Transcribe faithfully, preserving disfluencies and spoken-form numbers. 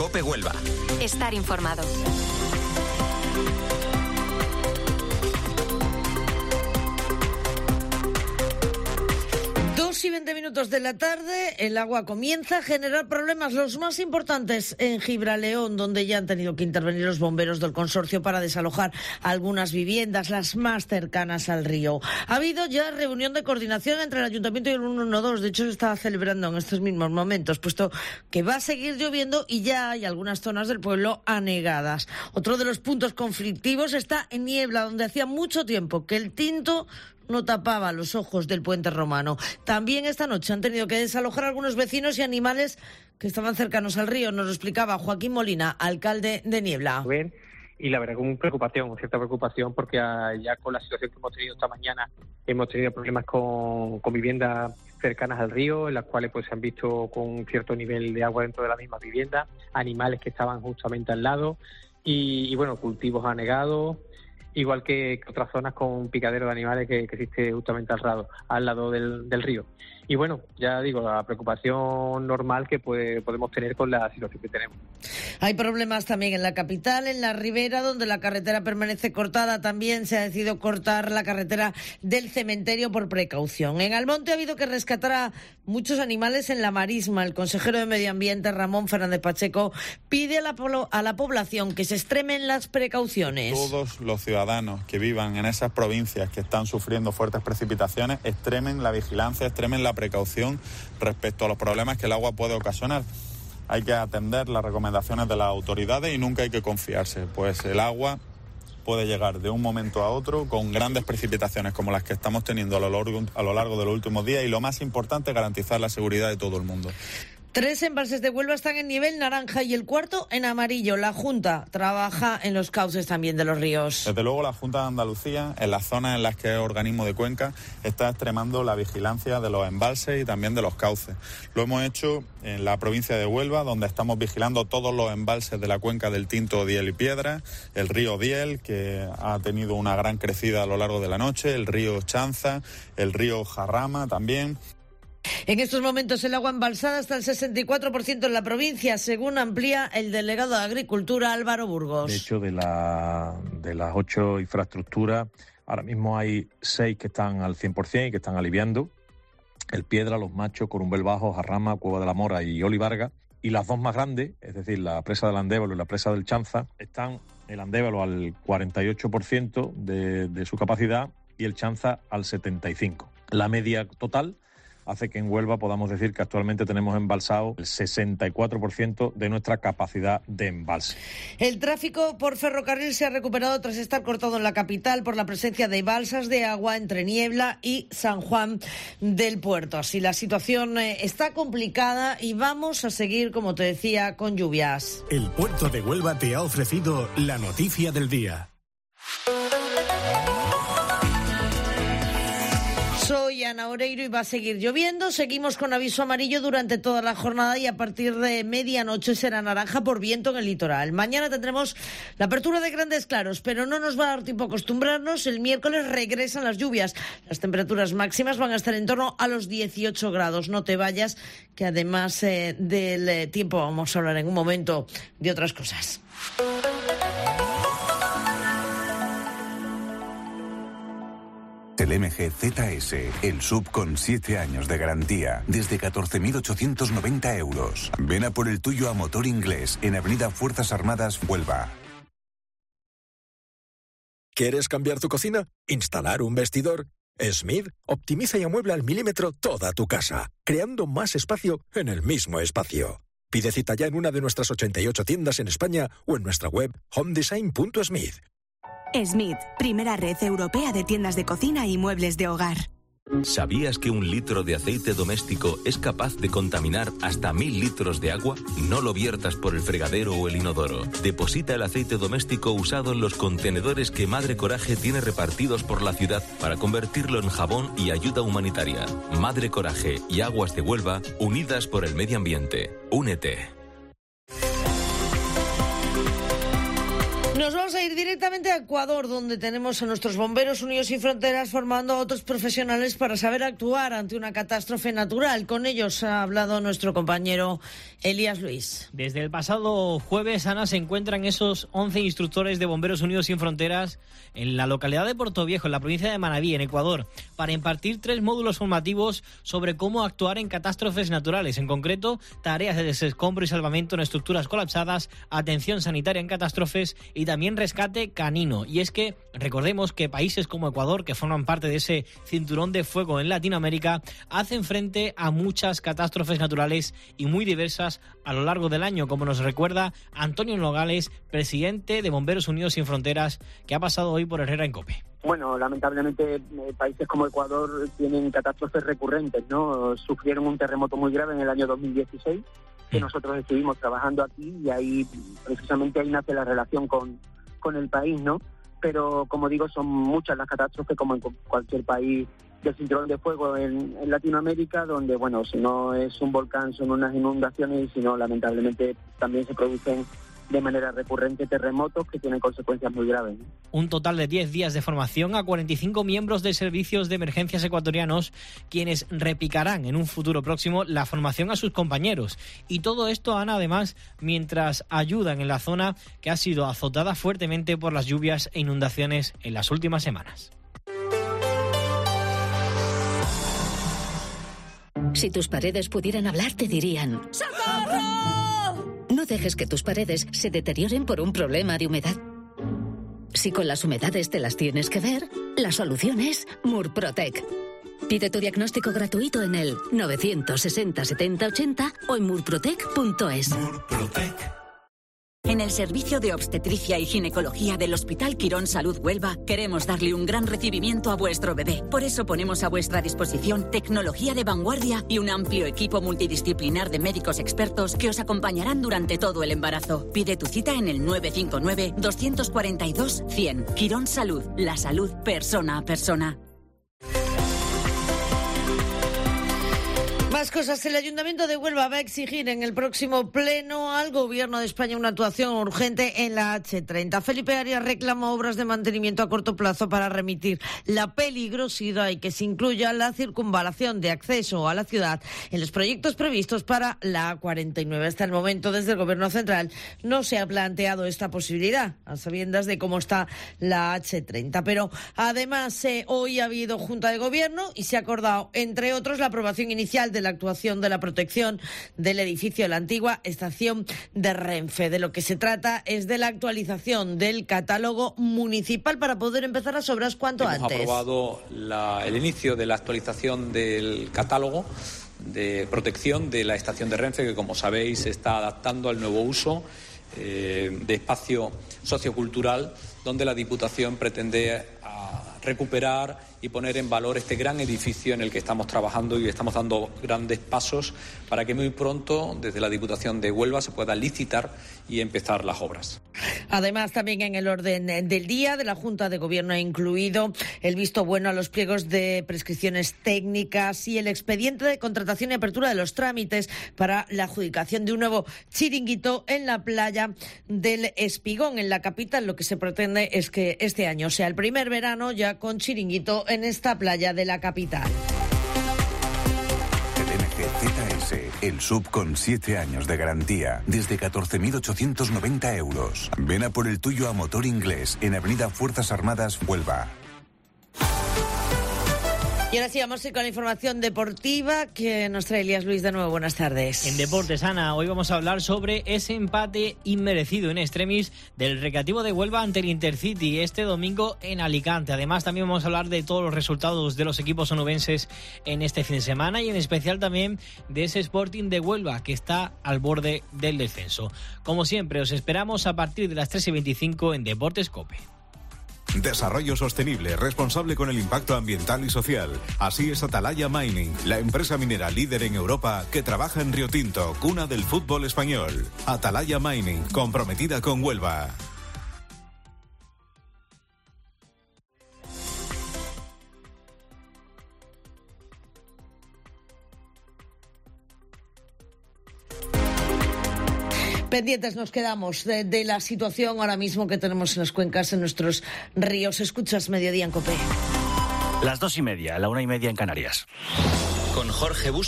COPE Huelva. Estar informado. Dos y veinte minutos de la tarde, el agua comienza a generar problemas, los más importantes en Gibraleón, donde ya han tenido que intervenir los bomberos del consorcio para desalojar algunas viviendas, las más cercanas al río. Ha habido ya reunión de coordinación entre el Ayuntamiento y el ciento doce, de hecho se está celebrando en estos mismos momentos, puesto que va a seguir lloviendo y ya hay algunas zonas del pueblo anegadas. Otro de los puntos conflictivos está en Niebla, donde hacía mucho tiempo que el Tinto no tapaba los ojos del puente romano. También esta noche han tenido que desalojar algunos vecinos y animales que estaban cercanos al río. Nos lo explicaba Joaquín Molina, alcalde de Niebla. Y la verdad con preocupación, cierta preocupación, porque ya con la situación que hemos tenido esta mañana hemos tenido problemas con, con viviendas cercanas al río, en las cuales pues se han visto con un cierto nivel de agua dentro de la misma vivienda, animales que estaban justamente al lado y, y bueno, cultivos anegados, igual que, que otras zonas con picadero de animales que, que existe justamente al lado, al lado del, del río. Y bueno, ya digo, la preocupación normal que puede, podemos tener con la situación que tenemos. Hay problemas también en la capital, en la Ribera, donde la carretera permanece cortada. También se ha decidido cortar la carretera del cementerio por precaución. En Almonte ha habido que rescatar a muchos animales en la marisma. El consejero de Medio Ambiente, Ramón Fernández Pacheco, pide a la, a la población que se extremen las precauciones. Todos los ciudadanos que vivan en esas provincias que están sufriendo fuertes precipitaciones, extremen la vigilancia, extremen la precaución respecto a los problemas que el agua puede ocasionar. Hay que atender las recomendaciones de las autoridades y nunca hay que confiarse, pues el agua puede llegar de un momento a otro con grandes precipitaciones como las que estamos teniendo a lo largo, a lo largo de los últimos días, y lo más importante, garantizar la seguridad de todo el mundo. Tres embalses de Huelva están en nivel naranja y el cuarto en amarillo. La Junta trabaja en los cauces también de los ríos. Desde luego la Junta de Andalucía, en las zonas en las que es organismo de cuenca, está extremando la vigilancia de los embalses y también de los cauces. Lo hemos hecho en la provincia de Huelva, donde estamos vigilando todos los embalses de la cuenca del Tinto, Diel y Piedra, el río Diel, que ha tenido una gran crecida a lo largo de la noche, el río Chanza, el río Jarrama también. En estos momentos el agua embalsada está al sesenta y cuatro por ciento en la provincia, según amplía el delegado de Agricultura, Álvaro Burgos. De hecho, de, la, de las ocho infraestructuras, ahora mismo hay seis que están al cien por ciento y que están aliviando. El Piedra, Los Machos, Corumbel Bajo, Jarrama, Cueva de la Mora y Olivarga. Y las dos más grandes, es decir, la presa del Andévalo y la presa del Chanza, están el Andévalo al cuarenta y ocho por ciento de, de su capacidad y el Chanza al setenta y cinco por ciento. La media total hace que en Huelva podamos decir que actualmente tenemos embalsado el sesenta y cuatro por ciento de nuestra capacidad de embalse. El tráfico por ferrocarril se ha recuperado tras estar cortado en la capital por la presencia de balsas de agua entre Niebla y San Juan del Puerto. Así la situación está complicada y vamos a seguir, como te decía, con lluvias. El Puerto de Huelva te ha ofrecido la noticia del día. Soy Ana Oreiro y va a seguir lloviendo. Seguimos con aviso amarillo durante toda la jornada y a partir de medianoche será naranja por viento en el litoral. Mañana tendremos la apertura de grandes claros, pero no nos va a dar tiempo a acostumbrarnos. El miércoles regresan las lluvias. Las temperaturas máximas van a estar en torno a los dieciocho grados. No te vayas, que además eh, del eh, tiempo vamos a hablar en un momento de otras cosas. El M G Z S, el sub con siete años de garantía, desde catorce mil ochocientos noventa euros. Ven a por el tuyo a Motor Inglés, en Avenida Fuerzas Armadas, Huelva. ¿Quieres cambiar tu cocina? ¿Instalar un vestidor? Smith optimiza y amuebla al milímetro toda tu casa, creando más espacio en el mismo espacio. Pide cita ya en una de nuestras ochenta y ocho tiendas en España o en nuestra web home design punto smith. Smith, primera red europea de tiendas de cocina y muebles de hogar. ¿Sabías que un litro de aceite doméstico es capaz de contaminar hasta mil litros de agua? No lo viertas por el fregadero o el inodoro. Deposita el aceite doméstico usado en los contenedores que Madre Coraje tiene repartidos por la ciudad para convertirlo en jabón y ayuda humanitaria. Madre Coraje y Aguas de Huelva, unidas por el medio ambiente. Únete. nos vamos a ir directamente a Ecuador, donde tenemos a nuestros bomberos unidos sin fronteras formando a otros profesionales para saber actuar ante una catástrofe natural. Con ellos ha hablado nuestro compañero Elías Luis. Desde el pasado jueves, Ana, se encuentran esos once instructores de bomberos unidos sin fronteras en la localidad de Portoviejo, en la provincia de Manabí, en Ecuador, para impartir tres módulos formativos sobre cómo actuar en catástrofes naturales. En concreto, tareas de desescombro y salvamento en estructuras colapsadas, atención sanitaria en catástrofes y también rescate canino. Y es que recordemos que países como Ecuador, que forman parte de ese cinturón de fuego en Latinoamérica, hacen frente a muchas catástrofes naturales y muy diversas a lo largo del año, como nos recuerda Antonio Nogales, presidente de Bomberos Unidos sin Fronteras, que ha pasado hoy por Herrera en COPE. Bueno, lamentablemente eh, países como Ecuador tienen catástrofes recurrentes, ¿no? Sufrieron un terremoto muy grave en el año dos mil dieciséis, que nosotros estuvimos trabajando aquí, y ahí precisamente ahí nace la relación con, con el país, ¿no? Pero como digo, son muchas las catástrofes, como en cualquier país del cinturón de fuego en, en Latinoamérica, donde, bueno, si no es un volcán son unas inundaciones, y si no, lamentablemente también se producen de manera recurrente terremotos que tienen consecuencias muy graves, ¿no? Un total de diez días de formación a cuarenta y cinco miembros de servicios de emergencias ecuatorianos, quienes replicarán en un futuro próximo la formación a sus compañeros. Y todo esto, Ana, además, mientras ayudan en la zona que ha sido azotada fuertemente por las lluvias e inundaciones en las últimas semanas. Si tus paredes pudieran hablar, te dirían: ¡socorro! No dejes que tus paredes se deterioren por un problema de humedad. Si con las humedades te las tienes que ver, la solución es Murprotec. Pide tu diagnóstico gratuito en el novecientos sesenta setenta ochenta o en murprotec punto es. Murprotec. En el Servicio de Obstetricia y Ginecología del Hospital Quirón Salud Huelva queremos darle un gran recibimiento a vuestro bebé. Por eso ponemos a vuestra disposición tecnología de vanguardia y un amplio equipo multidisciplinar de médicos expertos que os acompañarán durante todo el embarazo. Pide tu cita en el nueve cinco nueve, dos cuatro dos, cien. Quirón Salud, la salud persona a persona. Más cosas. El Ayuntamiento de Huelva va a exigir en el próximo pleno al Gobierno de España una actuación urgente en la hache treinta. Felipe Arias reclama obras de mantenimiento a corto plazo para remitir la peligrosidad y que se incluya la circunvalación de acceso a la ciudad en los proyectos previstos para la A cuarenta y nueve. Hasta el momento, desde el Gobierno central, no se ha planteado esta posibilidad, a sabiendas de cómo está la hache treinta. Pero además, eh, hoy ha habido Junta de Gobierno y se ha acordado, entre otros, la aprobación inicial de la actuación de la protección del edificio de la antigua estación de Renfe. De lo que se trata es de la actualización del catálogo municipal para poder empezar las obras cuanto Hemos antes. Hemos aprobado la, el inicio de la actualización del catálogo de protección de la estación de Renfe, que, como sabéis, se está adaptando al nuevo uso eh, de espacio sociocultural, donde la Diputación pretende a, recuperar y poner en valor este gran edificio en el que estamos trabajando, y estamos dando grandes pasos para que muy pronto desde la Diputación de Huelva se pueda licitar y empezar las obras. Además, también en el orden del día de la Junta de Gobierno ha incluido el visto bueno a los pliegos de prescripciones técnicas y el expediente de contratación y apertura de los trámites para la adjudicación de un nuevo chiringuito en la playa del Espigón, en la capital. Lo que se pretende es que este año sea el primer verano ya con chiringuito en esta playa de la capital. T L M G Z S, el sub con siete años de garantía, desde catorce mil ochocientos noventa euros. Ven a por el tuyo a Motor Inglés, en Avenida Fuerzas Armadas, Huelva. Y ahora sí, vamos a ir con la información deportiva que nos trae Elías Luis de nuevo. Buenas tardes. En Deportes, Ana, hoy vamos a hablar sobre ese empate inmerecido en extremis del Recreativo de Huelva ante el Intercity este domingo en Alicante. Además, también vamos a hablar de todos los resultados de los equipos onubenses en este fin de semana y en especial también de ese Sporting de Huelva que está al borde del descenso. Como siempre, os esperamos a partir de las tres y veinticinco en Deportes COPE. Desarrollo sostenible, responsable con el impacto ambiental y social. Así es Atalaya Mining, la empresa minera líder en Europa que trabaja en Río Tinto, cuna del fútbol español. Atalaya Mining, comprometida con Huelva. Pendientes nos quedamos de, de la situación ahora mismo que tenemos en las cuencas, en nuestros ríos. Escuchas Mediodía en COPE. Las dos y media, la una y media en Canarias. Con Jorge Bustos.